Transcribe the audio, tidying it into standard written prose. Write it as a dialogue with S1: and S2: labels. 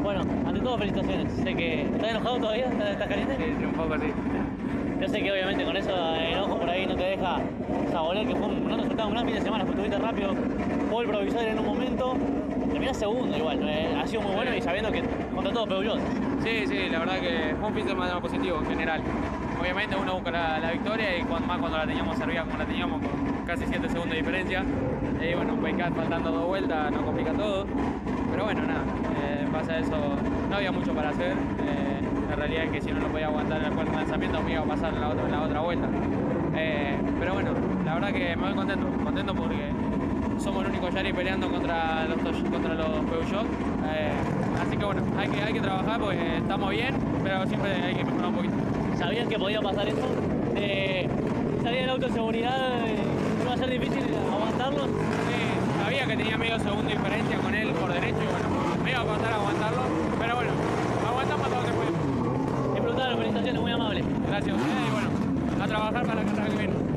S1: Bueno, ante todo felicitaciones. Sé que estás enojado todavía, estás caliente.
S2: Sí, un poco sí.
S1: Yo sé que obviamente con eso enojo por ahí no te deja saborear que no nos faltaba un gran fin de semana, fue estuviste rápido, pole provisoria en un momento, terminás segundo igual, ha sido muy bueno y sabiendo que contra todo Peugeot.
S2: Sí, sí, la verdad que fue un fin de semana positivo en general. Obviamente uno busca la victoria y más cuando la teníamos servida como la teníamos con casi 7 segundos de diferencia. Y bueno, un PK faltando 2 vueltas nos complica todo. Pero bueno, nada, en base a eso no había mucho para hacer. La realidad es que si no lo podía aguantar en el cuarto lanzamiento me iba a pasar en la otra vuelta. Pero bueno, la verdad que me voy contento porque somos el único Yari peleando contra los Peugeot. Así que bueno, hay que trabajar porque estamos bien, pero siempre hay que mejorar un poquito.
S1: ¿Sabían que podía pasar eso? Salir del auto de seguridad, iba a ser difícil aguantarlo.
S2: Sabía que tenía medio segundo de diferencia con él por derecho y bueno, me iba a costar aguantarlo, pero bueno, aguantamos todo lo que pudimos.
S1: Disfrutaron, felicitaciones, muy amable.
S2: Gracias a ustedes y bueno, a trabajar para la carrera que viene.